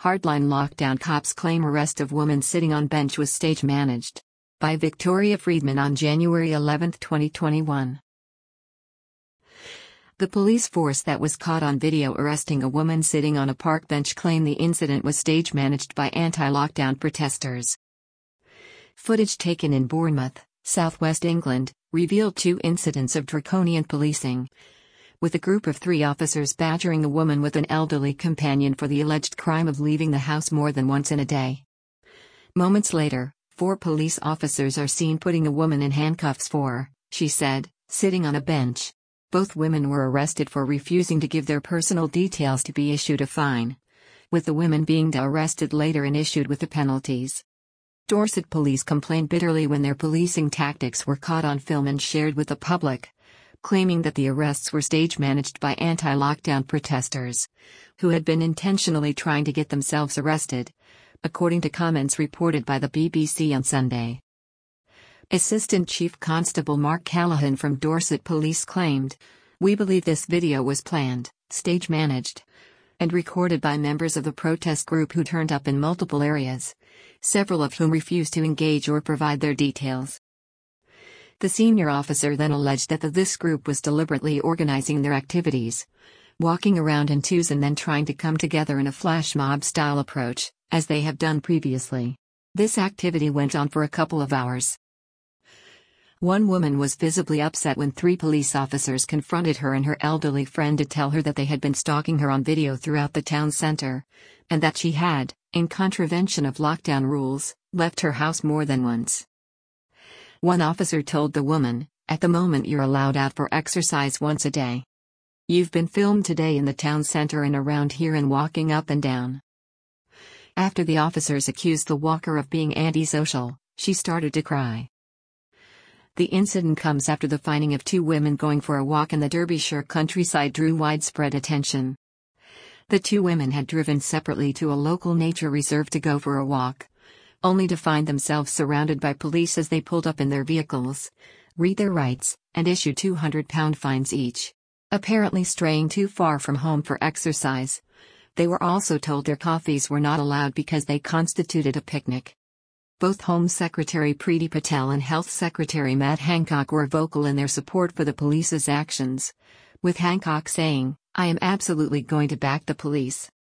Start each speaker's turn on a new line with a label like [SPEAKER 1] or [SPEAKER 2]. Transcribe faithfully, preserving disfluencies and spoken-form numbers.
[SPEAKER 1] Hardline lockdown cops claim arrest of woman sitting on bench was stage managed. By Victoria Friedman on January eleventh, twenty twenty-one. The police force that was caught on video arresting a woman sitting on a park bench claimed the incident was stage managed by anti-lockdown protesters. Footage taken in Bournemouth, southwest England, revealed two incidents of draconian policing, with a group of three officers badgering a woman with an elderly companion for the alleged crime of leaving the house more than once in a day. Moments later, four police officers are seen putting a woman in handcuffs for, she said, sitting on a bench. Both women were arrested for refusing to give their personal details to be issued a fine, with the women being arrested later and issued with the penalties. Dorset police complained bitterly when their policing tactics were caught on film and shared with the public, claiming that the arrests were stage managed by anti-lockdown protesters, who had been intentionally trying to get themselves arrested, according to comments reported by the B B C on Sunday. Assistant Chief Constable Mark Callahan from Dorset Police claimed, "We believe this video was planned, stage managed, and recorded by members of the protest group who turned up in multiple areas, several of whom refused to engage or provide their details." The senior officer then alleged that the this group was deliberately organizing their activities, walking around in twos and then trying to come together in a flash mob style approach, as they have done previously. This activity went on for a couple of hours. One woman was visibly upset when three police officers confronted her and her elderly friend to tell her that they had been stalking her on video throughout the town center, and that she had, in contravention of lockdown rules, left her house more than once. One officer told the woman, "At the moment you're allowed out for exercise once a day. You've been filmed today in the town center and around here and walking up and down." After the officers accused the walker of being antisocial, she started to cry. The incident comes after the finding of two women going for a walk in the Derbyshire countryside drew widespread attention. The two women had driven separately to a local nature reserve to go for a walk, only to find themselves surrounded by police as they pulled up in their vehicles, read their rights, and issued two hundred pound fines each. Apparently straying too far from home for exercise, they were also told their coffees were not allowed because they constituted a picnic. Both Home Secretary Preeti Patel and Health Secretary Matt Hancock were vocal in their support for the police's actions, with Hancock saying, "I am absolutely going to back the police."